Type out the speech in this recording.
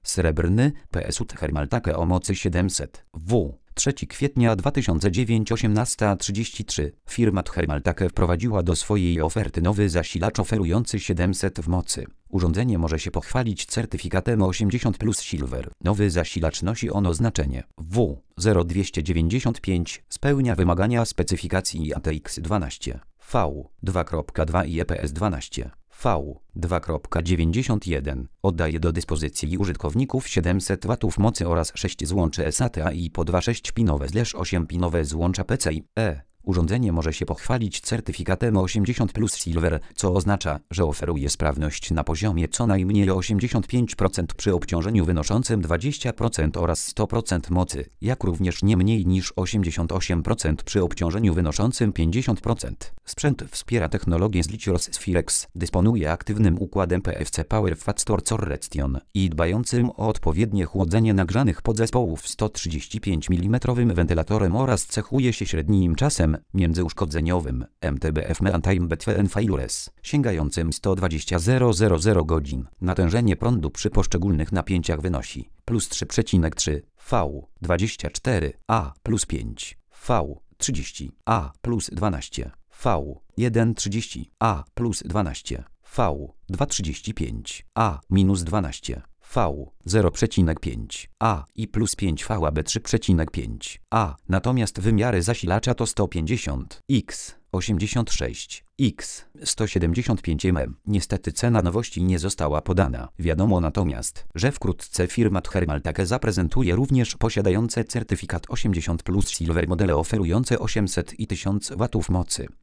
Srebrny, PSU Thermaltake o mocy 700 W. 3 kwietnia 2009 18:33. Firma Thermaltake wprowadziła do swojej oferty nowy zasilacz oferujący 700 w mocy. Urządzenie może się pochwalić certyfikatem 80 plus Silver. Nowy zasilacz nosi on oznaczenie W0295, spełnia wymagania specyfikacji ATX12, V2.2 i EPS12. V2.91 oddaje do dyspozycji użytkowników 700 W mocy oraz 6 złączy SATA i po 2 6-pinowe złącza PCIe. Urządzenie może się pochwalić certyfikatem 80 plus Silver, co oznacza, że oferuje sprawność na poziomie co najmniej 85% przy obciążeniu wynoszącym 20% oraz 100% mocy, jak również nie mniej niż 88% przy obciążeniu wynoszącym 50%. Sprzęt wspiera technologię z Lithios Sphirex, dysponuje aktywnym układem PFC Power Factor Correction i dbającym o odpowiednie chłodzenie nagrzanych podzespołów 135 mm wentylatorem oraz cechuje się średnim czasem międzyuszkodzeniowym MTBF Meantime Between Failures, sięgającym 120,000 godzin. Natężenie prądu przy poszczególnych napięciach wynosi plus 3,3 V24 A plus 5 V30 A plus 12 V130 A plus 12 V235 A minus 12 V0,5 A i plus 5 VAB 3,5 A. Natomiast wymiary zasilacza to 150 x 86 x 175 mm. Niestety cena nowości nie została podana. Wiadomo natomiast, że wkrótce firma Thermaltake zaprezentuje również posiadające certyfikat 80 plus Silver modele oferujące 800 i 1000 W mocy.